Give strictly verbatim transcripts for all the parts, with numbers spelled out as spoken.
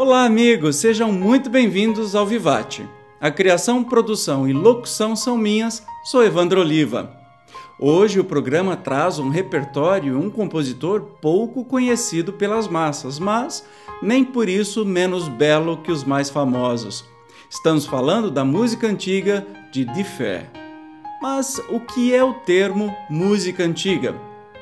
Olá amigos, sejam muito bem-vindos ao Vivat. A criação, produção e locução são minhas, sou Evandro Oliva. Hoje o programa traz um repertório e um compositor pouco conhecido pelas massas, mas nem por isso menos belo que os mais famosos. Estamos falando da música antiga de Diffé. Mas o que é o termo música antiga?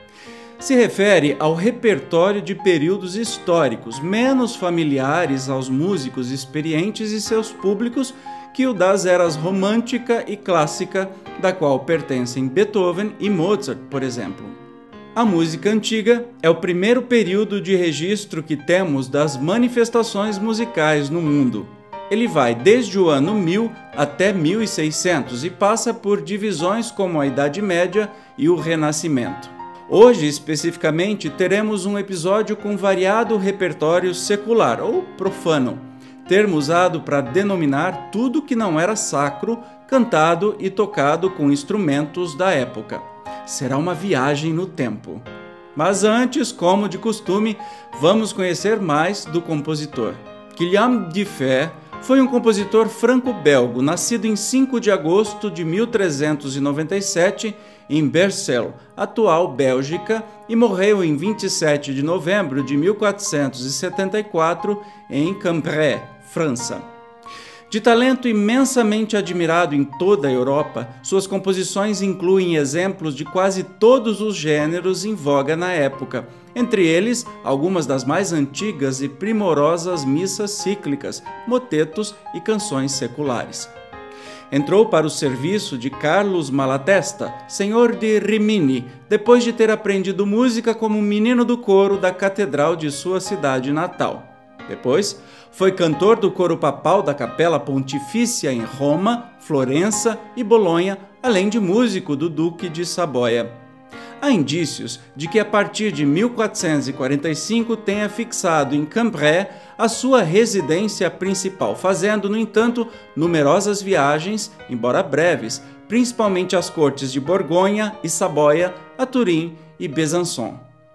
Se refere ao repertório de períodos históricos menos familiares aos músicos experientes e seus públicos que o das eras romântica e clássica, da qual pertencem Beethoven e Mozart, por exemplo. A música antiga é o primeiro período de registro que temos das manifestações musicais no mundo. Ele vai desde o ano mil até mil e seiscentos e passa por divisões como a Idade Média e o Renascimento. Hoje, especificamente, teremos um episódio com variado repertório secular ou profano, termo usado para denominar tudo que não era sacro, cantado e tocado com instrumentos da época. Será uma viagem no tempo. Mas antes, como de costume, vamos conhecer mais do compositor. Guillaume Diffé foi um compositor franco-belgo, nascido em cinco de agosto de mil trezentos e noventa e sete em Bercel, atual Bélgica, e morreu em vinte e sete de novembro de mil quatrocentos e setenta e quatro em Cambrai, França. De talento imensamente admirado em toda a Europa, suas composições incluem exemplos de quase todos os gêneros em voga na época, entre eles algumas das mais antigas e primorosas missas cíclicas, motetos e canções seculares. Entrou para o serviço de Carlos Malatesta, senhor de Rimini, depois de ter aprendido música como menino do coro da catedral de sua cidade natal. Depois, foi cantor do coro papal da Capela Pontifícia em Roma, Florença e Bolonha, além de músico do Duque de Saboia. Há indícios de que a partir de mil quatrocentos e quarenta e cinco tenha fixado em Cambrai a sua residência principal, fazendo, no entanto, numerosas viagens, embora breves, principalmente às cortes de Borgonha e Saboia, a Turim e Besançon.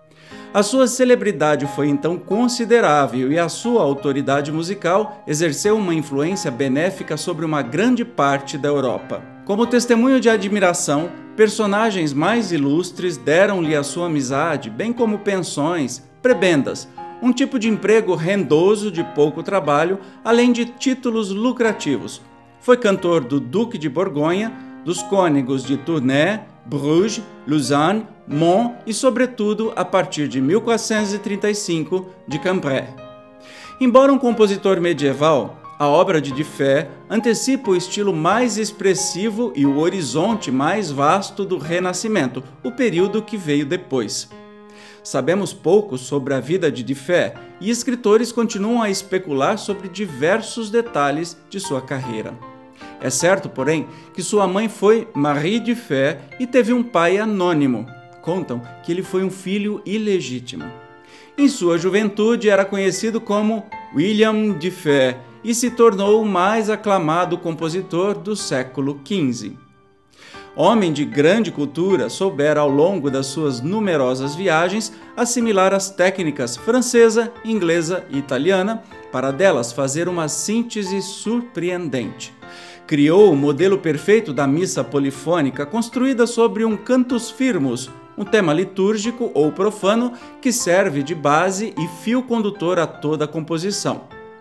A sua celebridade foi então considerável e a sua autoridade musical exerceu uma influência benéfica sobre uma grande parte da Europa. Como testemunho de admiração, personagens mais ilustres deram-lhe a sua amizade, bem como pensões, prebendas, um tipo de emprego rendoso de pouco trabalho, além de títulos lucrativos. Foi cantor do Duque de Borgonha, dos cônegos de Tournai, Bruges, Lausanne, Mons e, sobretudo, a partir de mil quatrocentos e trinta e cinco, de Cambrai. Embora um compositor medieval, a obra de Diffé antecipa o estilo mais expressivo e o horizonte mais vasto do Renascimento, o período que veio depois. Sabemos pouco sobre a vida de Diffé e escritores continuam a especular sobre diversos detalhes de sua carreira. É certo, porém, que sua mãe foi Marie Diffé e teve um pai anônimo. Contam que ele foi um filho ilegítimo. Em sua juventude era conhecido como William Diffé e se tornou o mais aclamado compositor do século quinze. Homem de grande cultura, soubera ao longo das suas numerosas viagens assimilar as técnicas francesa, inglesa e italiana para delas fazer uma síntese surpreendente. Criou o modelo perfeito da missa polifônica construída sobre um cantus firmus, um tema litúrgico ou profano que serve de base e fio condutor a toda a composição.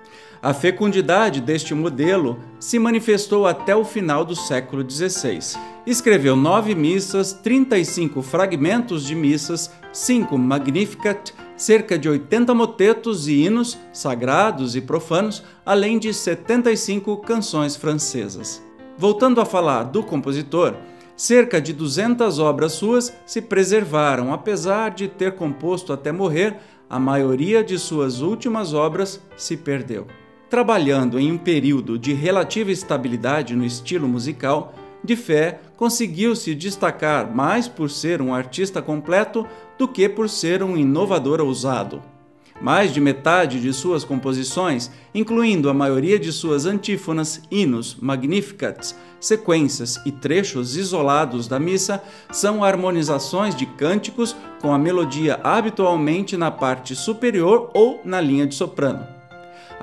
A fecundidade deste modelo se manifestou até o final do século dezesseis. Escreveu nove missas, trinta e cinco fragmentos de missas, cinco Magnificat, cerca de oitenta motetos e hinos sagrados e profanos, além de setenta e cinco canções francesas. Voltando a falar do compositor, cerca de duzentas obras suas se preservaram, apesar de ter composto até morrer, a maioria de suas últimas obras se perdeu. Trabalhando em um período de relativa estabilidade no estilo musical, Diffé conseguiu se destacar mais por ser um artista completo do que por ser um inovador ousado. Mais de metade de suas composições, incluindo a maioria de suas antífonas, hinos, magnificats, sequências e trechos isolados da missa, são harmonizações de cânticos com a melodia habitualmente na parte superior ou na linha de soprano.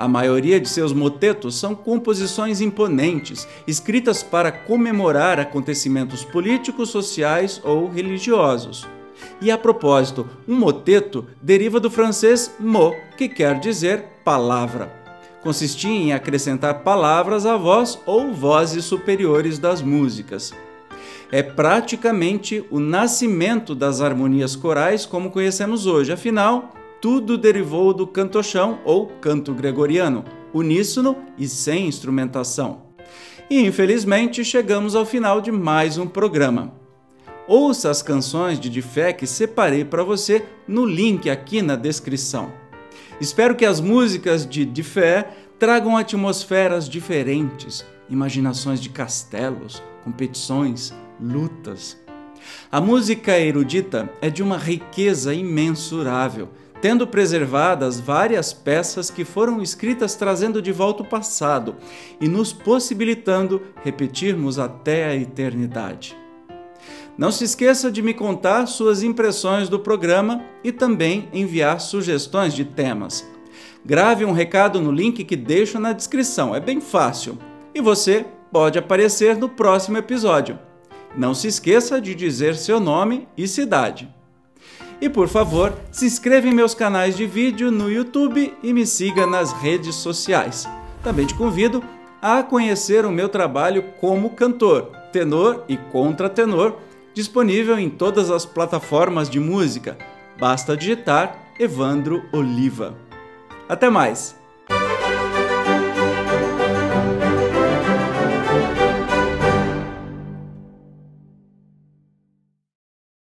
A maioria de seus motetos são composições imponentes, escritas para comemorar acontecimentos políticos, sociais ou religiosos. E a propósito, um moteto deriva do francês mot, que quer dizer palavra. Consistia em acrescentar palavras à voz ou vozes superiores das músicas. É praticamente o nascimento das harmonias corais como conhecemos hoje, afinal, tudo derivou do cantochão ou canto gregoriano, uníssono e sem instrumentação. E infelizmente chegamos ao final de mais um programa. Ouça as canções de Difé que separei para você no link aqui na descrição. Espero que as músicas de Difé tragam atmosferas diferentes, imaginações de castelos, competições, lutas. A música erudita é de uma riqueza imensurável, tendo preservadas várias peças que foram escritas trazendo de volta o passado e nos possibilitando repetirmos até a eternidade. Não se esqueça de me contar suas impressões do programa e também enviar sugestões de temas. Grave um recado no link que deixo na descrição, é bem fácil. E você pode aparecer no próximo episódio. Não se esqueça de dizer seu nome e cidade. E por favor, se inscreva em meus canais de vídeo no YouTube e me siga nas redes sociais. Também te convido a conhecer o meu trabalho como cantor, tenor e contratenor, disponível em todas as plataformas de música. Basta digitar Evandro Oliva. Até mais!